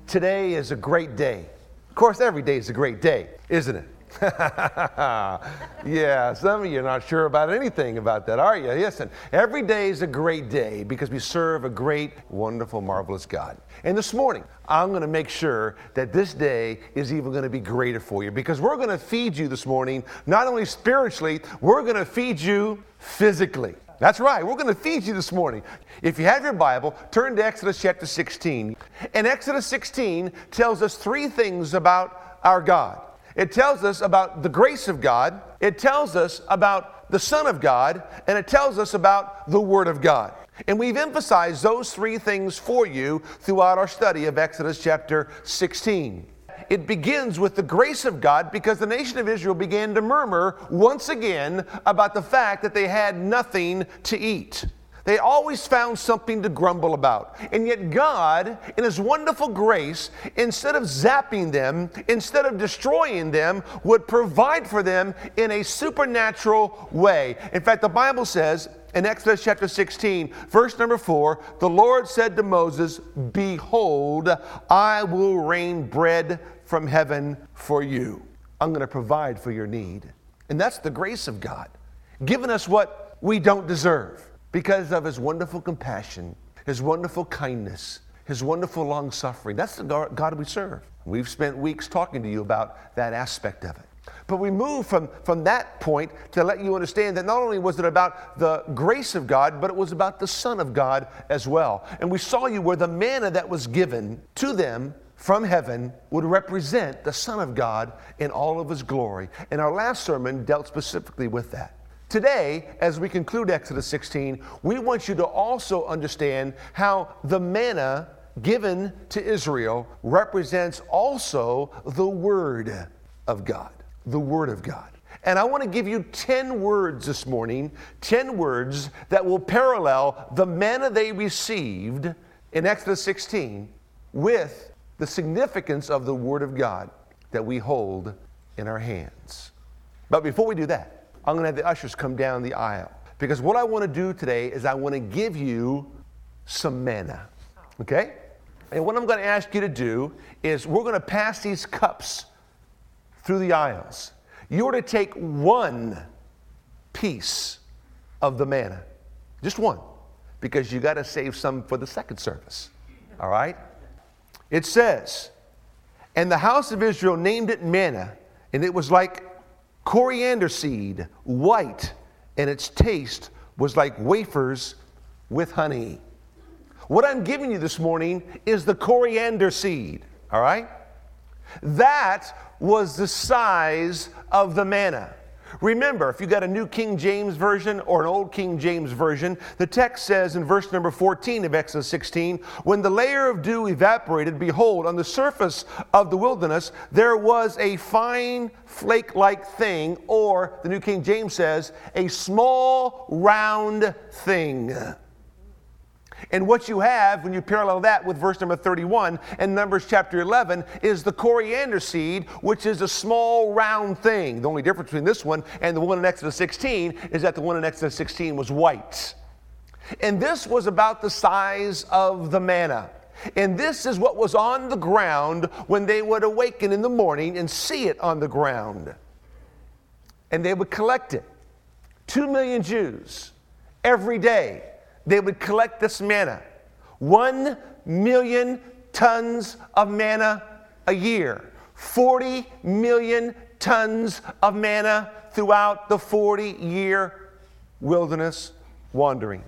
Today is a great day. Of course, every day is a great day, isn't it? Yeah, some of you are not sure about anything about that, are you? Listen, every day is a great day because we serve a great, wonderful, marvelous God. And this morning, I'm going to make sure that this day is even going to be greater for you because we're going to feed you this morning, not only spiritually, we're going to feed you physically. That's right, we're going to feed you this morning. If you have your Bible, turn to Exodus chapter 16. And Exodus 16 tells us three things about our God. It tells us about the grace of God, it tells us about the Son of God, and it tells us about the Word of God. And we've emphasized those three things for you throughout our study of Exodus chapter 16. It begins with the grace of God because the nation of Israel began to murmur once again about the fact that they had nothing to eat. They always found something to grumble about. And yet God, in His wonderful grace, instead of zapping them, instead of destroying them, would provide for them in a supernatural way. In fact, the Bible says in Exodus chapter 16, verse number 4, the Lord said to Moses, "Behold, I will rain bread from heaven for you." I'm going to provide for your need. And that's the grace of God, giving us what we don't deserve. Because of His wonderful compassion, His wonderful kindness, His wonderful long-suffering. That's the God we serve. We've spent weeks talking to you about that aspect of it. But we move from that point to let you understand that not only was it about the grace of God, but it was about the Son of God as well. And we saw you where the manna that was given to them from heaven would represent the Son of God in all of His glory. And our last sermon dealt specifically with that. Today, as we conclude Exodus 16, we want you to also understand how the manna given to Israel represents also the Word of God. The Word of God. And I want to give you 10 words this morning, 10 words that will parallel the manna they received in Exodus 16 with the significance of the Word of God that we hold in our hands. But before we do that, I'm going to have the ushers come down the aisle. Because what I want to do today is I want to give you some manna. Okay? And what I'm going to ask you to do is we're going to pass these cups through the aisles. You're to take one piece of the manna. Just one. Because you got to save some for the second service. All right? It says, "And the house of Israel named it manna, and it was like coriander seed, white, and its taste was like wafers with honey." What I'm giving you this morning is the coriander seed, all right? That was the size of the manna. Remember, if you got a New King James Version or an Old King James Version, the text says in verse number 14 of Exodus 16, "When the layer of dew evaporated, behold, on the surface of the wilderness there was a fine flake-like thing," or the New King James says, "a small round thing." And what you have when you parallel that with verse number 31 and Numbers chapter 11 is the coriander seed, which is a small round thing. The only difference between this one and the one in Exodus 16 is that the one in Exodus 16 was white. And this was about the size of the manna. And this is what was on the ground when they would awaken in the morning and see it on the ground. And they would collect it. 2 million Jews every day. They would collect this manna. 1 million tons of manna a year. 40 million tons of manna throughout the 40-year wilderness wandering.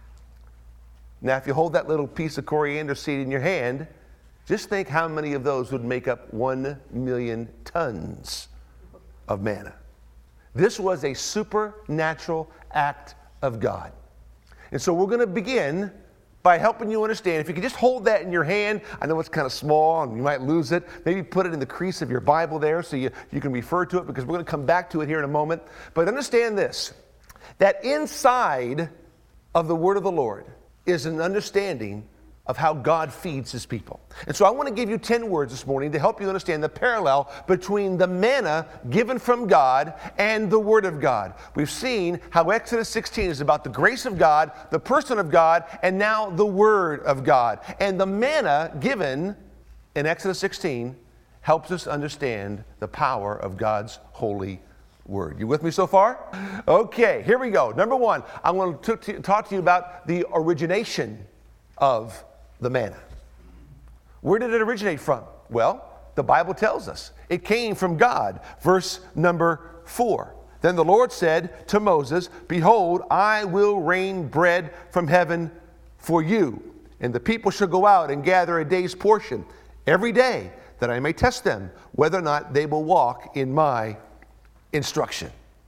Now, if you hold that little piece of coriander seed in your hand, just think how many of those would make up 1 million tons of manna. This was a supernatural act of God. And so we're going to begin by helping you understand. If you could just hold that in your hand, I know it's kind of small and you might lose it. Maybe put it in the crease of your Bible there so you can refer to it, because we're going to come back to it here in a moment. But understand this, that inside of the Word of the Lord is an understanding of how God feeds His people. And so I want to give you 10 words this morning to help you understand the parallel between the manna given from God and the Word of God. We've seen how Exodus 16 is about the grace of God, the person of God, and now the Word of God. And the manna given in Exodus 16 helps us understand the power of God's holy word. You with me so far? Okay, here we go. Number one, I'm going to talk to you about the origination of the manna. Where did it originate from? Well, the Bible tells us. It came from God. Verse number 4. Then the Lord said to Moses, behold, I will rain bread from heaven for you, and the people shall go out and gather a day's portion every day, that I may test them whether or not they will walk in my instruction.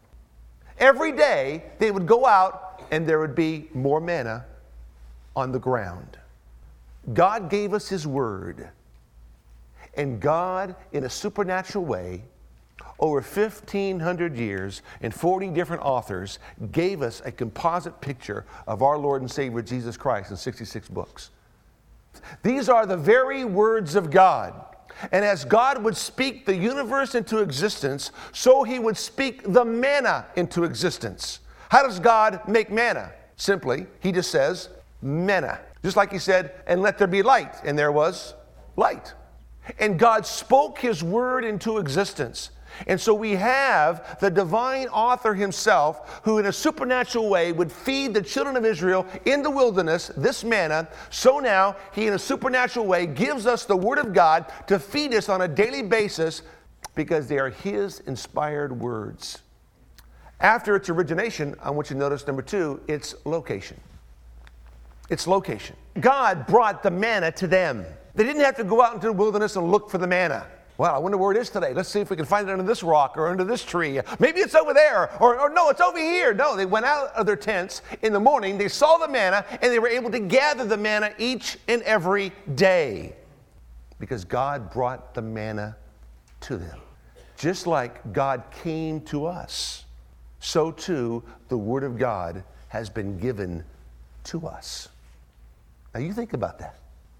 Every day they would go out and there would be more manna on the ground. God gave us His word, and God, in a supernatural way, over 1,500 years and 40 different authors, gave us a composite picture of our Lord and Savior Jesus Christ in 66 books. These are the very words of God. And as God would speak the universe into existence, so He would speak the manna into existence. How does God make manna? Simply, He just says, manna. Just like He said, and let there be light. And there was light. And God spoke His word into existence. And so we have the divine author Himself, who in a supernatural way would feed the children of Israel in the wilderness this manna. So now He in a supernatural way gives us the word of God to feed us on a daily basis, because they are His inspired words. After its origination, I want you to notice number 2, its location. Its location. God brought the manna to them. They didn't have to go out into the wilderness and look for the manna. Well, I wonder where it is today. Let's see if we can find it under this rock or under this tree. Maybe it's over there, or no, it's over here. No, they went out of their tents in the morning. They saw the manna, and they were able to gather the manna each and every day, because God brought the manna to them. Just like God came to us, so too the Word of God has been given to us. Now you think about that.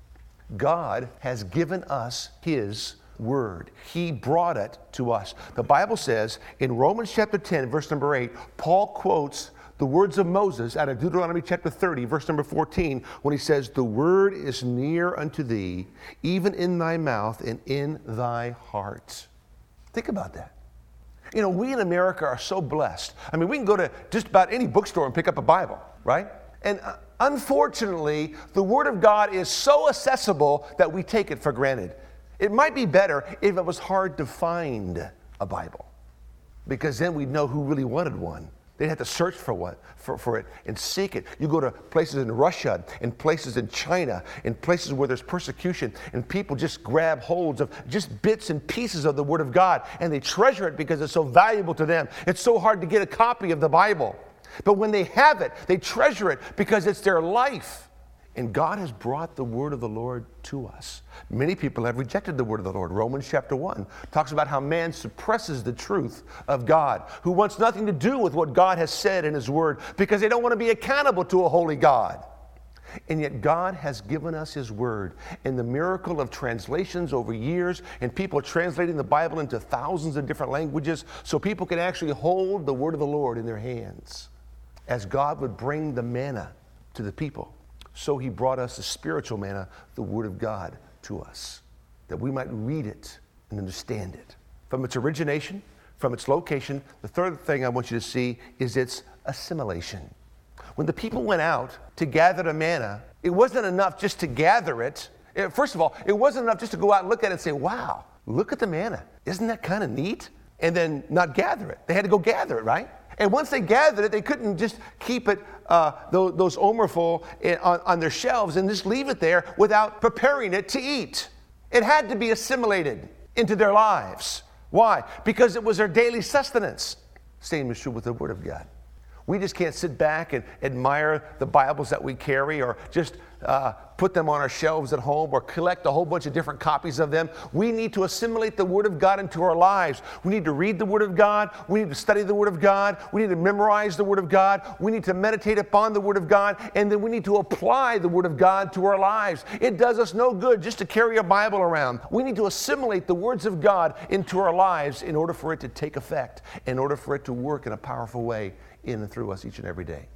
God has given us His word. He brought it to us. The Bible says in Romans chapter 10, verse number 8, Paul quotes the words of Moses out of Deuteronomy chapter 30, verse number 14, when he says, the word is near unto thee, even in thy mouth and in thy heart. Think about that. You know, we in America are so blessed. I mean, we can go to just about any bookstore and pick up a Bible, right? And unfortunately, the Word of God is so accessible that we take it for granted. It might be better if it was hard to find a Bible, because then we'd know who really wanted one. They'd have to search for it and seek it. You go to places in Russia and places in China and places where there's persecution, and people just grab holds of just bits and pieces of the Word of God, and they treasure it because it's so valuable to them. It's so hard to get a copy of the Bible. But when they have it, they treasure it because it's their life. And God has brought the word of the Lord to us. Many people have rejected the word of the Lord. Romans chapter 1 talks about how man suppresses the truth of God, who wants nothing to do with what God has said in His word, because they don't want to be accountable to a holy God. And yet God has given us His word. And the miracle of translations over years, and people translating the Bible into thousands of different languages, so people can actually hold the word of the Lord in their hands. As God would bring the manna to the people, so He brought us the spiritual manna, the Word of God, to us, that we might read it and understand it. From its origination, from its location, the third thing I want you to see is its assimilation. When the people went out to gather the manna, it wasn't enough just to gather it. First of all, it wasn't enough just to go out and look at it and say, wow, look at the manna. Isn't that kind of neat? And then not gather it. They had to go gather it, right? And once they gathered it, they couldn't just keep it, those omer full on their shelves and just leave it there without preparing it to eat. It had to be assimilated into their lives. Why? Because it was their daily sustenance. Same is true with the Word of God. We just can't sit back and admire the Bibles that we carry, or just put them on our shelves at home, or collect a whole bunch of different copies of them. We need to assimilate the Word of God into our lives. We need to read the Word of God. We need to study the Word of God. We need to memorize the Word of God. We need to meditate upon the Word of God. And then we need to apply the Word of God to our lives. It does us no good just to carry a Bible around. We need to assimilate the words of God into our lives in order for it to take effect, in order for it to work in a powerful way in and through us each and every day.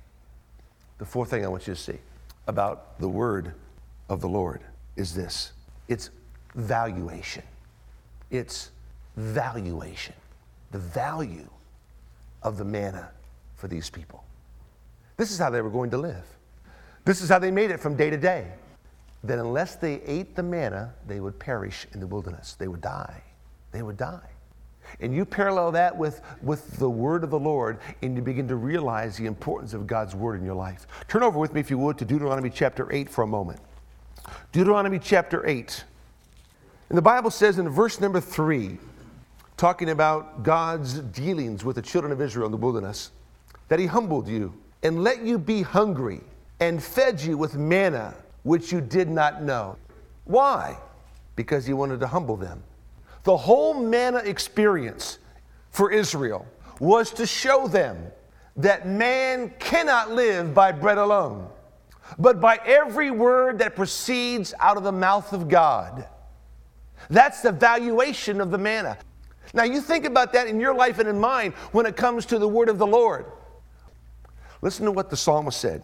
The fourth thing I want you to see about the word of the Lord is this. Its valuation. It's valuation. The value of the manna for these people. This is how they were going to live. This is how they made it from day to day. That unless they ate the manna, they would perish in the wilderness. They would die. They would die. And you parallel that with the word of the Lord, and you begin to realize the importance of God's word in your life. Turn over with me, if you would, to Deuteronomy chapter 8 for a moment. Deuteronomy chapter 8. And the Bible says in verse number 3, talking about God's dealings with the children of Israel in the wilderness, that he humbled you and let you be hungry and fed you with manna, which you did not know. Why? Because he wanted to humble them. The whole manna experience for Israel was to show them that man cannot live by bread alone, but by every word that proceeds out of the mouth of God. That's the valuation of the manna. Now you think about that in your life and in mine when it comes to the word of the Lord. Listen to what the psalmist said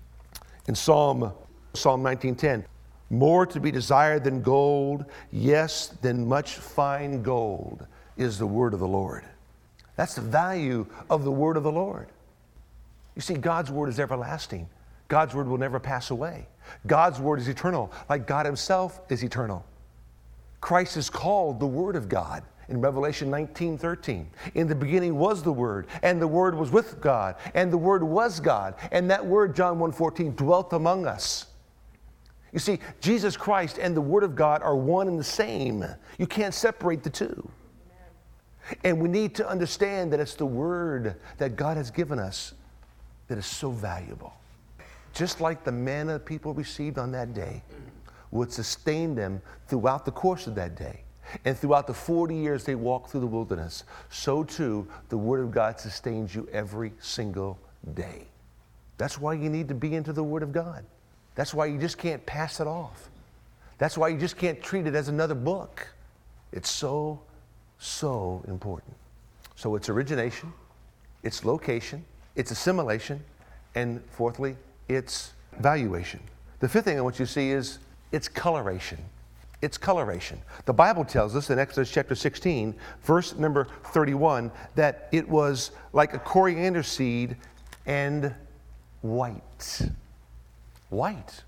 in Psalm 19:10. More to be desired than gold, yes, than much fine gold, is the word of the Lord. That's the value of the word of the Lord. You see, God's word is everlasting. God's word will never pass away. God's word is eternal, like God himself is eternal. Christ is called the Word of God in Revelation 19:13. In the beginning was the Word, and the Word was with God, and the Word was God. And that Word, John 1:14, dwelt among us. You see, Jesus Christ and the Word of God are one and the same. You can't separate the two. And we need to understand that it's the Word that God has given us that is so valuable. Just like the manna people received on that day would sustain them throughout the course of that day. And throughout the 40 years they walked through the wilderness, so too the Word of God sustains you every single day. That's why you need to be into the Word of God. That's why you just can't pass it off. That's why you just can't treat it as another book. It's so, so important. So it's origination, it's location, it's assimilation, and fourthly, it's valuation. The fifth thing I want you to see is it's coloration. It's coloration. The Bible tells us in Exodus chapter 16, verse number 31, that it was like a coriander seed and white. White.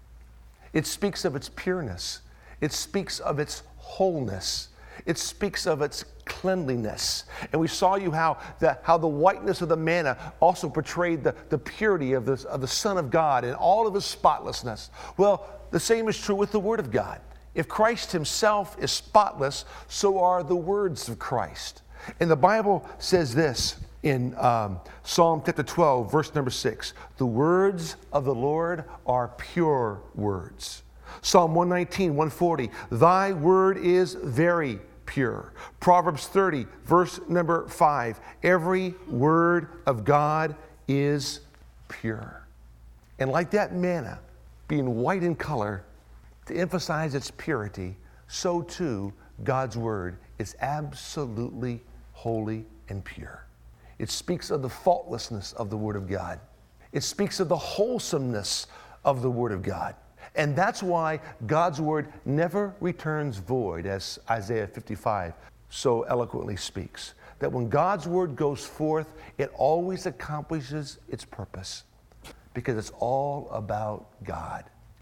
It speaks of its pureness. It speaks of its wholeness. It speaks of its cleanliness. And we saw you how the whiteness of the manna also portrayed the purity of the Son of God and all of his spotlessness. Well, the same is true with the Word of God. If Christ himself is spotless, so are the words of Christ. And the Bible says this in Psalm chapter 12, verse number 6. The words of the Lord are pure words. Psalm 119, 140. Thy word is very pure. Proverbs 30, verse number 5. Every word of God is pure. And like that manna being white in color to emphasize its purity, so too God's word is absolutely holy and pure. It speaks of the faultlessness of the Word of God. It speaks of the wholesomeness of the Word of God. And that's why God's Word never returns void, as Isaiah 55 so eloquently speaks. That when God's Word goes forth, it always accomplishes its purpose because it's all about God.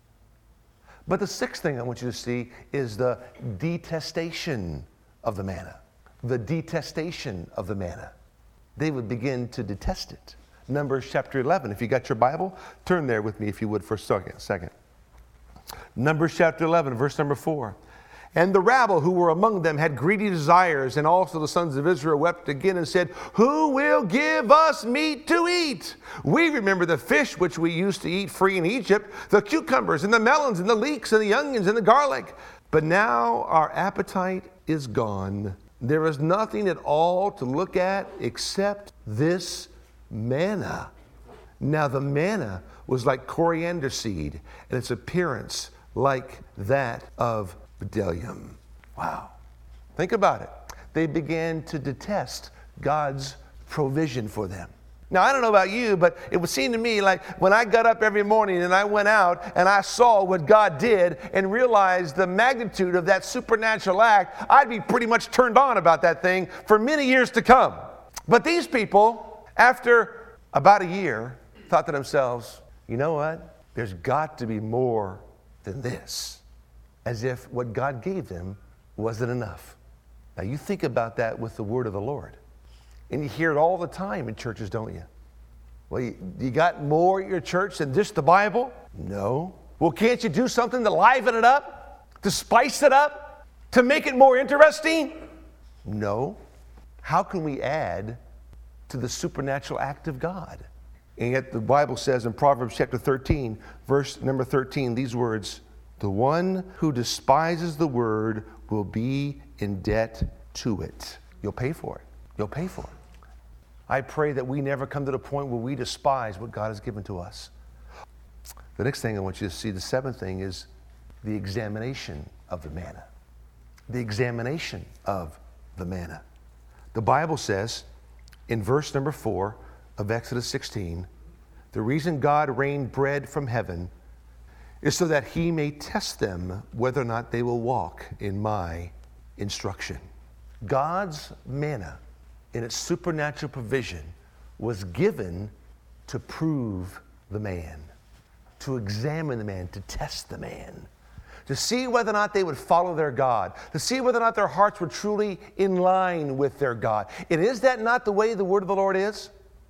But the sixth thing I want you to see is the detestation of the manna. The detestation of the manna. They would begin to detest it. Numbers chapter 11. If you got your Bible, turn there with me if you would for a second. Numbers chapter 11, verse number 4. And the rabble who were among them had greedy desires, and also the sons of Israel wept again and said, Who will give us meat to eat? We remember the fish which we used to eat free in Egypt, the cucumbers and the melons and the leeks and the onions and the garlic. But now our appetite is gone. There is nothing at all to look at except this manna. Now the manna was like coriander seed, and its appearance like that of bdellium. Wow. Think about it. They began to detest God's provision for them. Now, I don't know about you, but it would seem to me like when I got up every morning and I went out and I saw what God did and realized the magnitude of that supernatural act, I'd be pretty much turned on about that thing for many years to come. But these people, after about a year, thought to themselves, you know what? There's got to be more than this. As if what God gave them wasn't enough. Now, you think about that with the word of the Lord. And you hear it all the time in churches, don't you? Well, you got more at your church than just the Bible? No. Well, can't you do something to liven it up? To spice it up? To make it more interesting? No. How can we add to the supernatural act of God? And yet the Bible says in Proverbs chapter 13, verse number 13, these words, the one who despises the word will be in debt to it. You'll pay for it. You'll pay for it. I pray that we never come to the point where we despise what God has given to us. The next thing I want you to see, the seventh thing, is the examination of the manna. The examination of the manna. The Bible says in verse number 4 of Exodus 16, the reason God rained bread from heaven is so that he may test them whether or not they will walk in my instruction. God's manna in its supernatural provision was given to prove the man, to examine the man, to test the man, to see whether or not they would follow their God, to see whether or not their hearts were truly in line with their God. And is that not the way the word of the Lord is?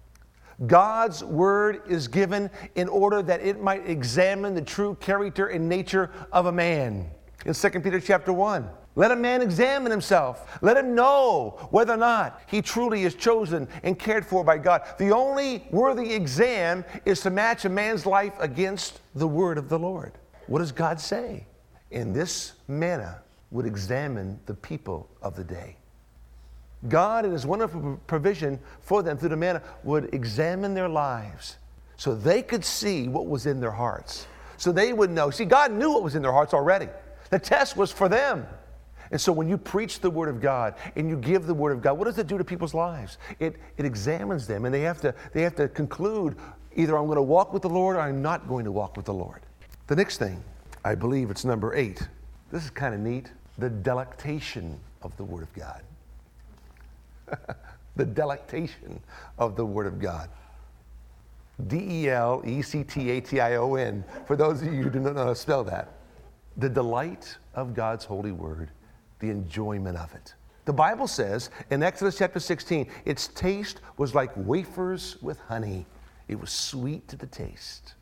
God's word is given in order that it might examine the true character and nature of a man. In 2 Peter chapter 1, let a man examine himself. Let him know whether or not he truly is chosen and cared for by God. The only worthy exam is to match a man's life against the word of the Lord. What does God say? And this manna would examine the people of the day. God, in his wonderful provision for them through the manna, would examine their lives so they could see what was in their hearts. So they would know. See, God knew what was in their hearts already. The test was for them. And so when you preach the word of God and you give the word of God, what does it do to people's lives? It examines them, and they have to conclude, either I'm going to walk with the Lord or I'm not going to walk with the Lord. The next thing, I believe it's number 8. This is kind of neat. The delectation of the word of God. The delectation of the word of God. D-E-L-E-C-T-A-T-I-O-N, for those of you who do not know how to spell that. The delight of God's holy word, the enjoyment of it. The Bible says in Exodus chapter 16, its taste was like wafers with honey. It was sweet to the taste.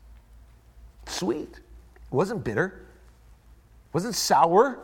Sweet. It wasn't bitter. It wasn't sour.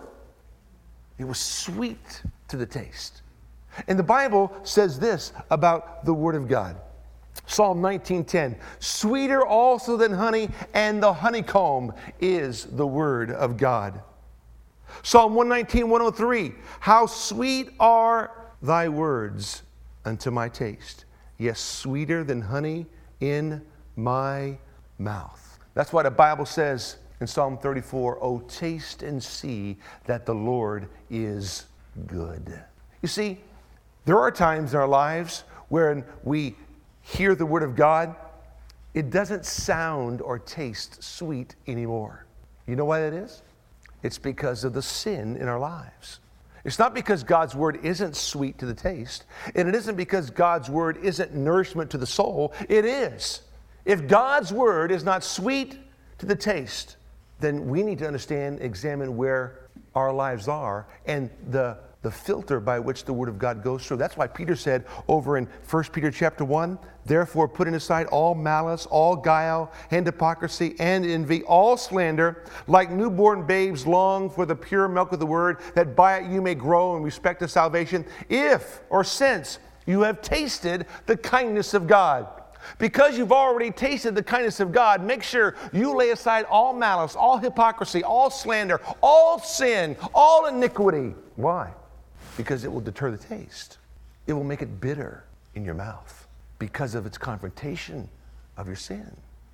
It was sweet to the taste. And the Bible says this about the word of God. Psalm 19:10, sweeter also than honey, and the honeycomb is the word of God. Psalm 119:103, how sweet are thy words unto my taste, yes, sweeter than honey in my mouth. That's why the Bible says in Psalm 34, oh, taste and see that the Lord is good. You see, there are times in our lives when we hear the word of God, it doesn't sound or taste sweet anymore. You know why that is? It's because of the sin in our lives. It's not because God's word isn't sweet to the taste, and it isn't because God's word isn't nourishment to the soul. It is. If God's word is not sweet to the taste, then we need to understand, examine where our lives are and the filter by which the word of God goes through. That's why Peter said over in 1 Peter chapter 1, therefore putting aside all malice, all guile, and hypocrisy, and envy, all slander, like newborn babes long for the pure milk of the word, that by it you may grow in respect to salvation, if or since you have tasted the kindness of God. Because you've already tasted the kindness of God, make sure you lay aside all malice, all hypocrisy, all slander, all sin, all iniquity. Why? Because it will deter the taste. It will make it bitter in your mouth because of its confrontation of your sin.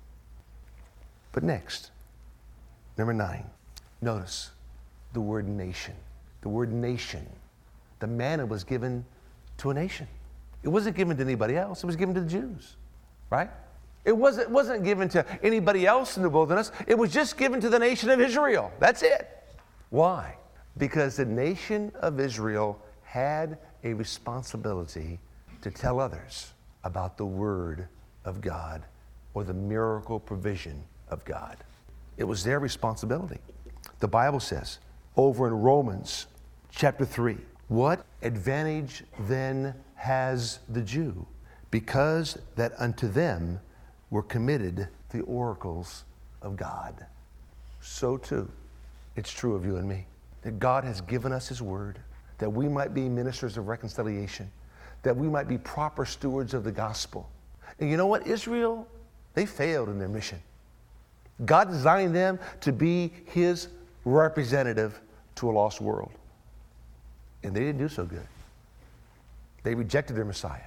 But next, number 9, notice the word nation. The word nation. The manna was given to a nation. It wasn't given to anybody else. It was given to the Jews. right? It wasn't given to anybody else in the wilderness. It was just given to the nation of Israel. That's it. Why? Because the nation of Israel had a responsibility to tell others about the Word of God or the miracle provision of God. It was their responsibility. The Bible says over in Romans chapter 3, what advantage then has the Jew? Because that unto them were committed the oracles of God. So too, it's true of you and me, that God has given us His Word, that we might be ministers of reconciliation, that we might be proper stewards of the gospel. And you know what? Israel, they failed in their mission. God designed them to be His representative to a lost world. And they didn't do so good. They rejected their Messiah.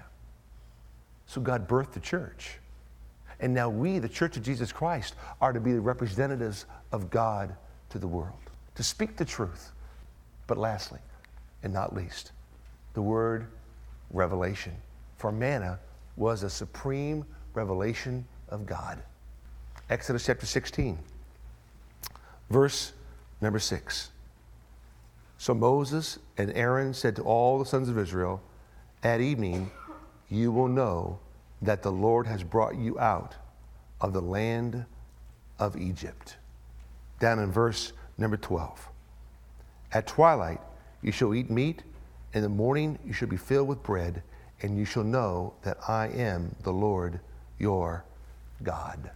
So God birthed the church. And now we, the Church of Jesus Christ, are to be the representatives of God to the world, to speak the truth. But lastly, and not least, the word revelation. For manna was a supreme revelation of God. Exodus chapter 16, verse number 6. So Moses and Aaron said to all the sons of Israel, at evening you will know that the Lord has brought you out of the land of Egypt. Down in verse number 12. At twilight you shall eat meat, in the morning you shall be filled with bread, and you shall know that I am the Lord your God.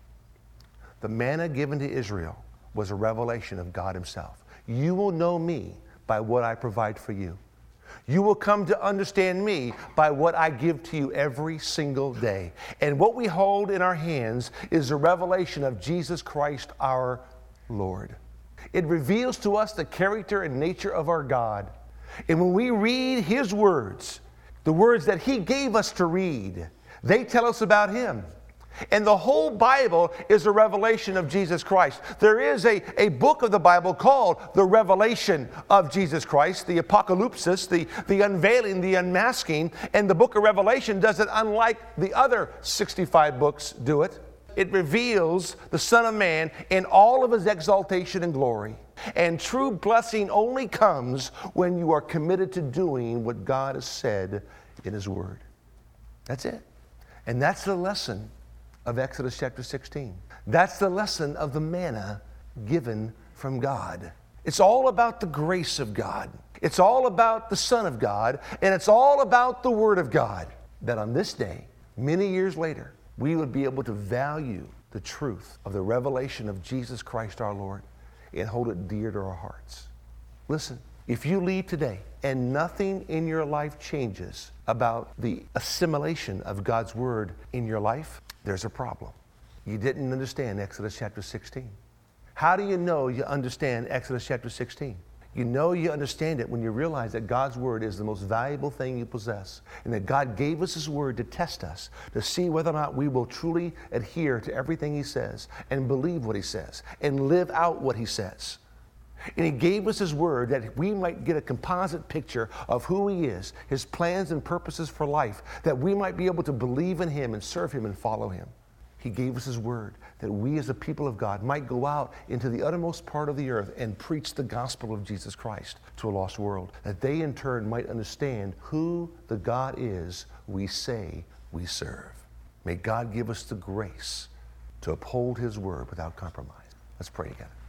The manna given to Israel was a revelation of God Himself. You will know me by what I provide for you. You will come to understand me by what I give to you every single day. And what we hold in our hands is a revelation of Jesus Christ our Lord. It reveals to us the character and nature of our God. And when we read His words, the words that He gave us to read, they tell us about Him. And the whole Bible is a revelation of Jesus Christ. There is a book of the Bible called the Revelation of Jesus Christ, the Apocalypsis, the unveiling, the unmasking. And the book of Revelation does it unlike the other 65 books do it. It reveals the Son of Man in all of His exaltation and glory. And true blessing only comes when you are committed to doing what God has said in His Word. That's it. And that's the lesson of Exodus chapter 16. That's the lesson of the manna given from God. It's all about the grace of God. It's all about the Son of God, and it's all about the Word of God. That on this day, many years later, we would be able to value the truth of the revelation of Jesus Christ our Lord and hold it dear to our hearts. Listen, if you leave today and nothing in your life changes about the assimilation of God's Word in your life, there's a problem. You didn't understand Exodus chapter 16. How do you know you understand Exodus chapter 16? You know you understand it when you realize that God's Word is the most valuable thing you possess, and that God gave us His Word to test us, to see whether or not we will truly adhere to everything He says and believe what He says and live out what He says. And He gave us His Word that we might get a composite picture of who He is, His plans and purposes for life, that we might be able to believe in Him and serve Him and follow Him. He gave us His Word that we as a people of God might go out into the uttermost part of the earth and preach the gospel of Jesus Christ to a lost world, that they in turn might understand who the God is we say we serve. May God give us the grace to uphold His Word without compromise. Let's pray together.